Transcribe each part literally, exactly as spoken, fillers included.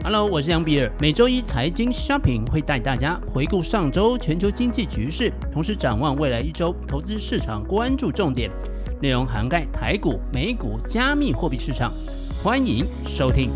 Hello， 我是杨比尔。每周一财经 Shopping 会带大家回顾上周全球经济局势，同时展望未来一周投资市场关注重点，内容涵盖台股、美股、加密货币市场。欢迎收听。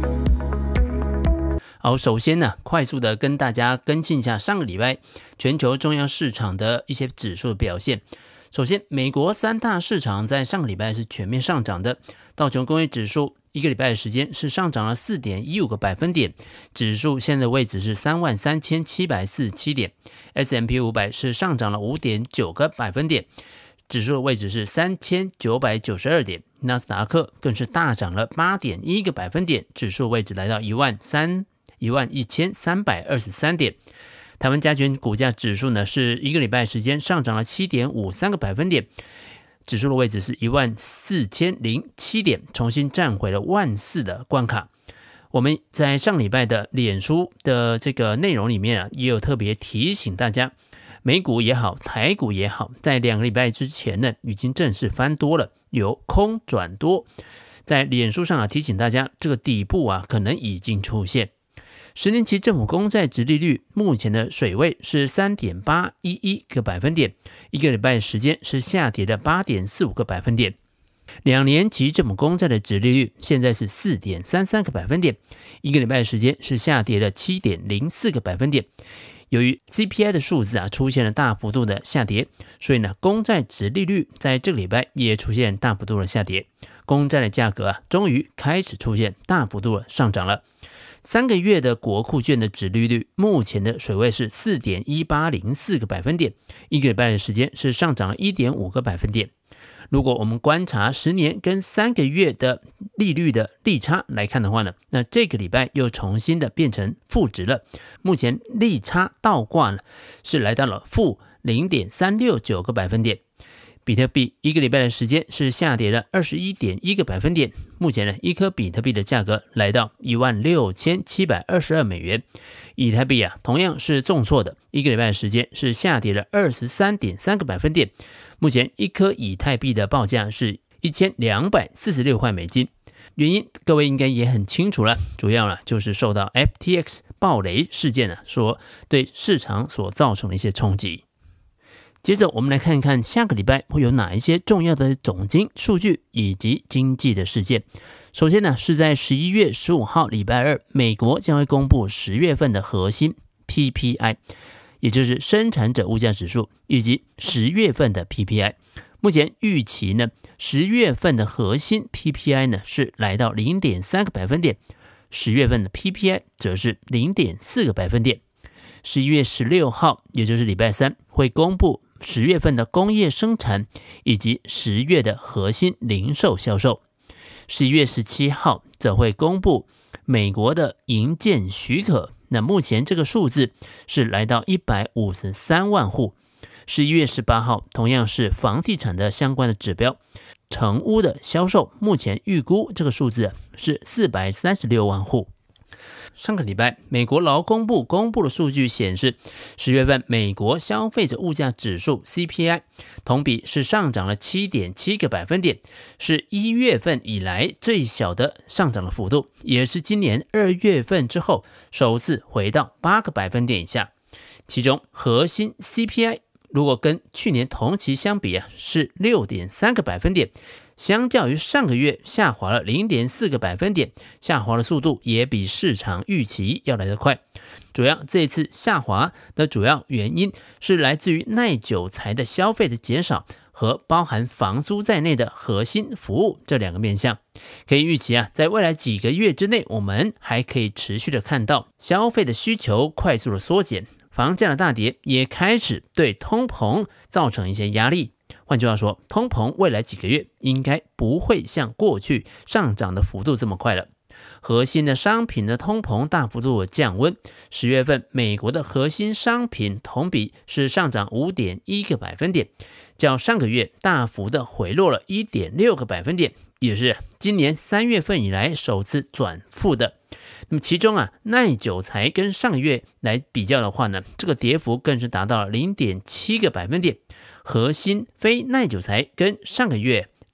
好，首先呢，快速的跟大家更新一下上个礼拜全球重要市场的一些指数的表现。首先，美国三大市场在上个礼拜是全面上涨的，道琼工业指数一个礼拜的时间是上涨了 四点一五 个百分点，指数现在的位置是 三万三千七百四十七 点， S and P 五百 是上涨了 五点九 个百分点，指数的位置是三千九百九十二点，纳斯达克更是大涨了 八点一 个百分点，指数位置来到一万一千三百二十三点。台湾加权股价指数呢，是一个礼拜时间上涨了 七点五三 个百分点，指数的位置是一万四千零七点，重新站回了万四的关卡。我们在上礼拜的脸书的这个内容里面啊，也有特别提醒大家，美股也好，台股也好，在两个礼拜之前呢，已经正式翻多了，由空转多。在脸书上啊，提醒大家，这个底部啊，可能已经出现。十年期政府公债殖利率目前的水位是 三点八一一 个百分点，一个礼拜的时间是下跌了 八点四五 个百分点。两年期政府公债的殖利率现在是 四点三三 个百分点，一个礼拜的时间是下跌了 七点零四 个百分点。由于 C P I 的数字啊出现了大幅度的下跌，所以呢，公债殖利率在这个礼拜也出现大幅度的下跌，公债的价格啊终于开始出现大幅度的上涨了。三个月的国库券的殖利率目前的水位是 四点一八零四 个百分点，一个礼拜的时间是上涨了 一点五 个百分点。如果我们观察十年跟三个月的利率的利差来看的话呢，那这个礼拜又重新的变成负值了。目前利差倒挂呢，是来到了负 零点三六九 个百分点。比特币一个礼拜的时间是下跌了 二十一点一 个百分点，目前呢，一颗比特币的价格来到一万六千七百二十二美元。以太币啊，同样是重挫的，一个礼拜的时间是下跌了 二十三点三 个百分点，目前一颗以太币的报价是一千两百四十六块美金。原因各位应该也很清楚了，主要呢就是受到 F T X 暴雷事件呢所对市场所造成的一些冲击。接着我们来看看下个礼拜会有哪一些重要的总经数据以及经济的事件。首先呢，是在十一月十五号礼拜二，美国将会公布十月份的核心 P P I， 也就是生产者物价指数，以及十月份的 P P I。 目前预期呢，十月份的核心 P P I 呢是来到 零点三 个百分点，十月份的 P P I 则是 零点四 个百分点。十一月十六号，也就是礼拜三，会公布十月份的工业生产以及十月的核心零售销售。十一月十七号则会公布美国的营建许可，那目前这个数字是来到一百五十三万户。十一月十八号同样是房地产的相关的指标，成屋的销售目前预估这个数字是四百三十六万户。上个礼拜，美国劳工部公布的数据显示，十月份美国消费者物价指数 C P I 同比是上涨了 七点七 个百分点，是一月份以来最小的上涨的幅度，也是今年二月份之后首次回到八个百分点以下。其中核心 C P I 如果跟去年同期相比啊，是 六点三 个百分点，相较于上个月下滑了 零点四 个百分点，下滑的速度也比市场预期要来得快。主要这一次下滑的主要原因是来自于耐久材的消费的减少和包含房租在内的核心服务这两个面向。可以预期啊，在未来几个月之内，我们还可以持续的看到消费的需求快速的缩减，房价的大跌也开始对通膨造成一些压力。换句话说，通膨未来几个月应该不会像过去上涨的幅度这么快了。核心的商品的通膨大幅度的降温，十月份美国的核心商品同比是上涨 五点一 个百分点，较上个月大幅的回落了 一点六 个百分点，也是今年三月份以来首次转负的。那么其中啊，耐久材跟上个月来比较的话呢，这个跌幅更是达到了 零点七 个百分点。核心非耐久材跟上个月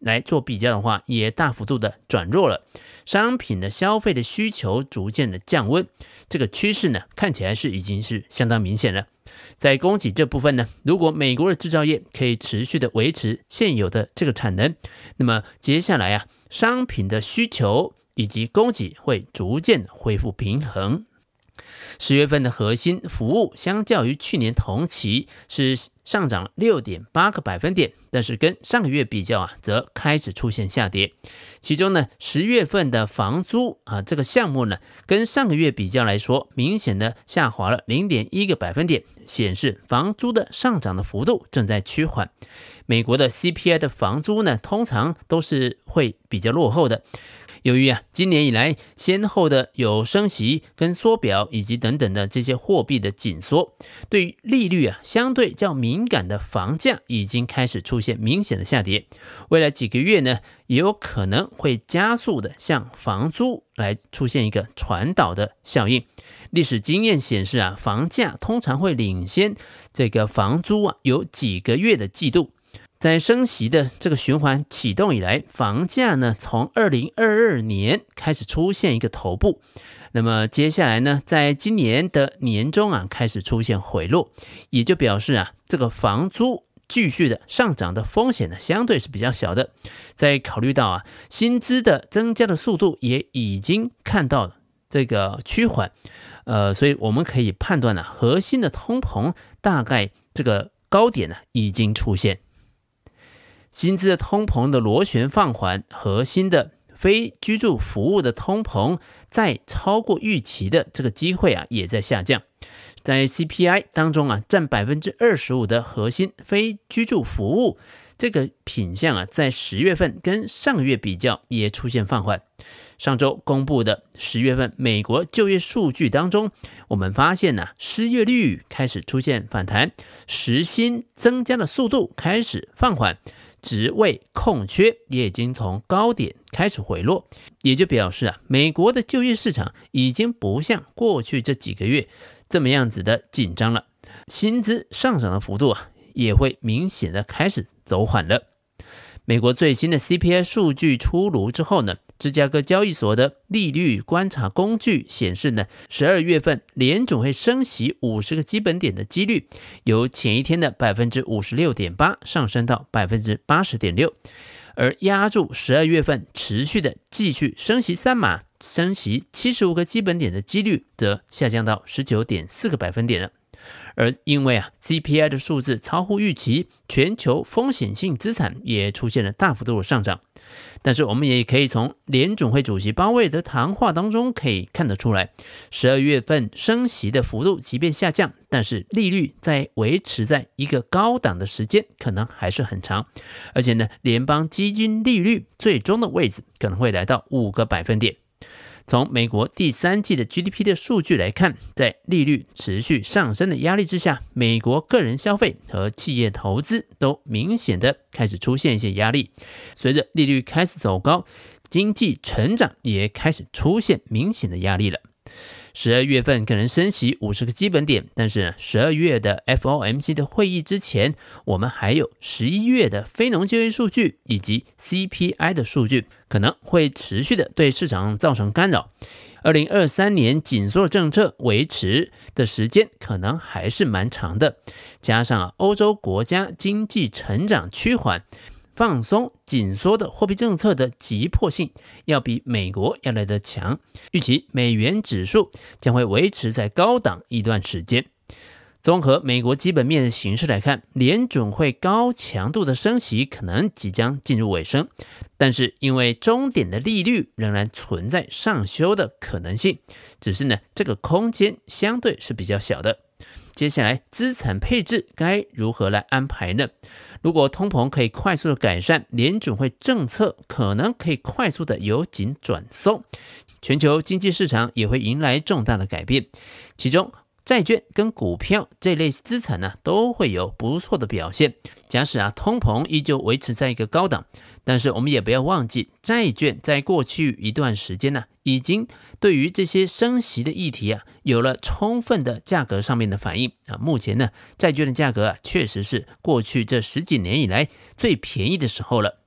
来做比较的话，也大幅度的转弱了，商品的消费的需求逐渐的降温，这个趋势呢，看起来是已经是相当明显了。在供给这部分呢，如果美国的制造业可以持续的维持现有的这个产能，那么接下来啊，商品的需求以及供给会逐渐恢复平衡。十月份的核心服务相较于去年同期是上涨 六点八 个百分点，但是跟上个月比较啊，则开始出现下跌。其中呢，十月份的房租啊这个项目呢，跟上个月比较来说，明显的下滑了 零点一 个百分点，显示房租的上涨的幅度正在趋缓。美国的 C P I 的房租呢，通常都是会比较落后的。由于啊，今年以来先后的有升息跟缩表以及等等的这些货币的紧缩，对于利率啊相对较敏感的房价已经开始出现明显的下跌。未来几个月呢，也有可能会加速的向房租来出现一个传导的效应。历史经验显示啊，房价通常会领先这个房租啊有几个月的季度。在升息的这个循环启动以来，房价呢从二零二二年开始出现一个头部，那么接下来呢，在今年的年中啊开始出现回落，也就表示啊这个房租继续的上涨的风险呢相对是比较小的。在考虑到啊薪资的增加的速度也已经看到这个趋缓，呃，所以我们可以判断呢、啊、核心的通膨大概这个高点呢已经出现。薪资的通膨的螺旋放缓，核心的非居住服务的通膨再超过预期的这个机会啊也在下降。在 C P I 当中啊，占 百分之二十五 的核心非居住服务这个品项啊，在十月份跟上个月比较也出现放缓。上周公布的十月份美国就业数据当中，我们发现呢、啊，失业率开始出现反弹，时薪增加的速度开始放缓，职位空缺也已经从高点开始回落，也就表示啊，美国的就业市场已经不像过去这几个月这么样子的紧张了，薪资上涨的幅度啊，也会明显的开始走缓了。美国最新的 C P I 数据出炉之后呢，芝加哥交易所的利率观察工具显示呢，十二月份联准会升息五十个基本点的几率，由前一天的 百分之五十六点八 上升到 百分之八十点六， 而压住十二月份持续的继续升息三码，升息七十五个基本点的几率则下降到 十九点四 个百分点了。而因为啊 C P I 的数字超乎预期，全球风险性资产也出现了大幅度的上涨。但是我们也可以从联准会主席鲍威尔的谈话当中可以看得出来，十二月份升息的幅度即便下降，但是利率在维持在一个高档的时间可能还是很长，而且呢，联邦基金利率最终的位置可能会来到五个百分点。从美国第三季的 G D P 的数据来看，在利率持续上升的压力之下，美国个人消费和企业投资都明显的开始出现一些压力。随着利率开始走高，经济成长也开始出现明显的压力了。十二月份可能升息五十个基本点，但是十二月的 F O M C 的会议之前，我们还有十一月的非农就业数据以及 C P I 的数据，可能会持续的对市场造成干扰。二零二三年紧缩政策维持的时间可能还是蛮长的，加上啊欧洲国家经济成长趋缓，放松紧缩的货币政策的急迫性要比美国要来得强，预期美元指数将会维持在高档一段时间。综合美国基本面的形势来看，联准会高强度的升息可能即将进入尾声，但是因为终点的利率仍然存在上修的可能性，只是呢这个空间相对是比较小的。接下来资产配置该如何来安排呢？如果通膨可以快速的改善，联准会政策可能可以快速的由紧转松，全球经济市场也会迎来重大的改变，其中债券跟股票这类资产呢都会有不错的表现。假使啊通膨依旧维持在一个高档，但是我们也不要忘记，债券在过去一段时间呢，已经对于这些升息的议题啊，有了充分的价格上面的反应啊。目前呢，债券的价格啊，确实是过去这十几年以来最便宜的时候了。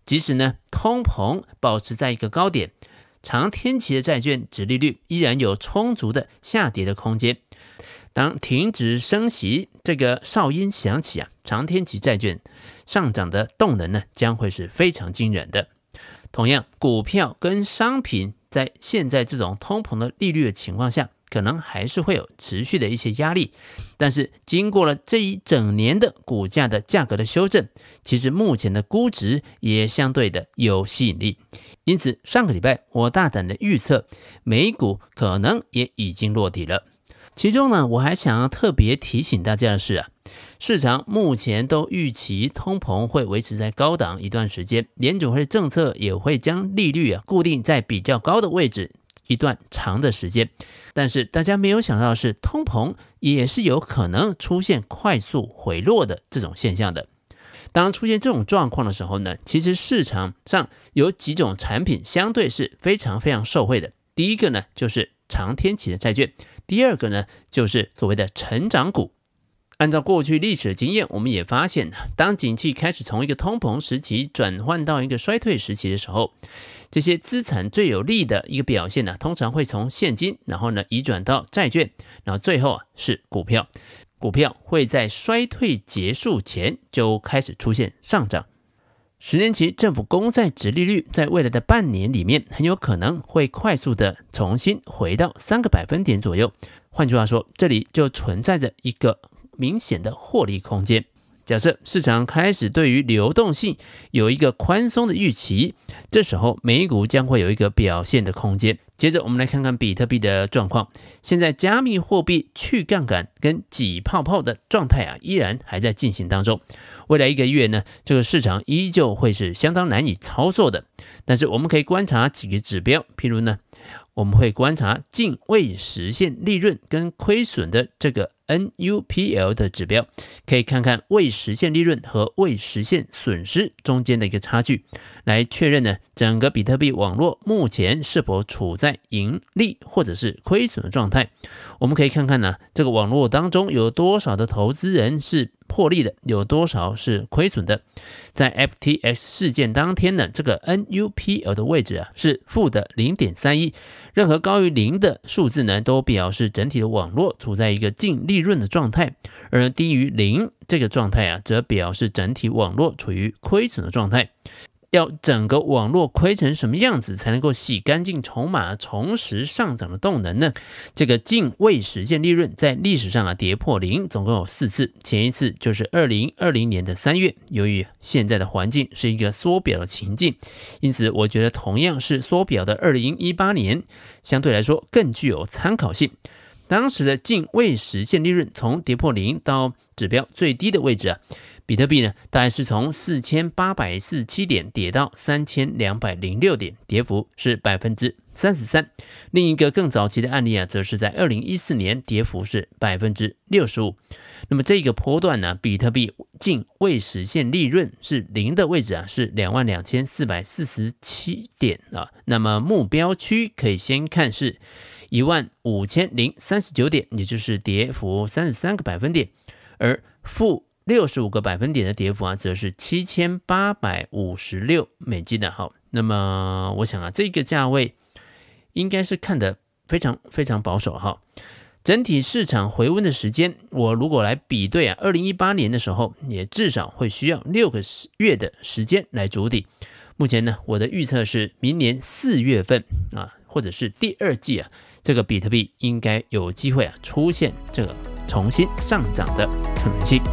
即使呢通膨保持在一个高点，长天期的债券殖利率依然有充足的下跌的空间。当停止升息这个哨音响起啊，长天期债券上涨的动能呢将会是非常惊人的。同样，股票跟商品在现在这种通膨的利率的情况下，可能还是会有持续的一些压力，但是经过了这一整年的股价的价格的修正，其实目前的估值也相对的有吸引力。因此上个礼拜我大胆的预测，美股可能也已经落底了。其中呢，我还想要特别提醒大家的是啊，市场目前都预期通膨会维持在高档一段时间，联准会政策也会将利率啊固定在比较高的位置一段长的时间。但是大家没有想到的是，通膨也是有可能出现快速回落的这种现象的。当出现这种状况的时候呢，其实市场上有几种产品相对是非常非常受惠的。第一个呢，就是长天期的债券。第二个呢，就是所谓的成长股。按照过去历史的经验，我们也发现，当景气开始从一个通膨时期转换到一个衰退时期的时候，这些资产最有利的一个表现呢，通常会从现金，然后呢移转到债券，然后最后啊是股票。股票会在衰退结束前就开始出现上涨。十年期政府公债殖利率在未来的半年里面，很有可能会快速的重新回到三个百分点左右。换句话说，这里就存在着一个明显的获利空间。假设市场开始对于流动性有一个宽松的预期，这时候美股将会有一个表现的空间。接着我们来看看比特币的状况。现在加密货币去杠杆跟挤泡泡的状态啊，依然还在进行当中。未来一个月呢，这个市场依旧会是相当难以操作的。但是我们可以观察几个指标，譬如呢，我们会观察净未实现利润跟亏损的这个 N U P L 的指标，可以看看未实现利润和未实现损失中间的一个差距，来确认呢整个比特币网络目前是否处在盈利或者是亏损的状态。我们可以看看呢，这个网络当中有多少的投资人是获利的，有多少是亏损的。在 F T X 事件当天呢，这个 N U P L 的位置啊是负的 零点三一， 任何高于零的数字呢都表示整体的网络处在一个净利润的状态，而低于零这个状态啊则表示整体网络处于亏损的状态。要整个网络亏成什么样子才能够洗干净筹码，重拾上涨的动能呢？这个净未实现利润在历史上啊跌破零，总共有四次，前一次就是二零二零年的三月。由于现在的环境是一个缩表的情境，因此我觉得同样是缩表的二零一八年，相对来说更具有参考性。当时的净未实现利润从跌破零到指标最低的位置啊，比特币呢大概是从四千八百四十七点跌到三千两百零六点，跌幅是 百分之三十三。 另一个更早期的案例啊，则是在二零一四年，跌幅是 百分之六十五。 那么这个波段呢，比特币净未实现利润是零的位置啊，是两万两千四百四十七点啊。那么目标区可以先看是一万五千零三十九点，也就是跌幅三十三个百分点，而负六十五个百分点的跌幅啊，则是七千八百五十六美金的。好，那么我想啊，这个价位应该是看得非常非常保守哈。整体市场回温的时间，我如果来比对啊，二零一八年的时候，也至少会需要六个月的时间来筑底。目前呢，我的预测是明年四月份啊，或者是第二季啊，这个比特币应该有机会啊出现这个重新上涨的可能性。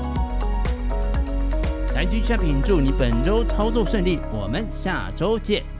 财经 shopping 祝你本周操作顺利，我们下周见。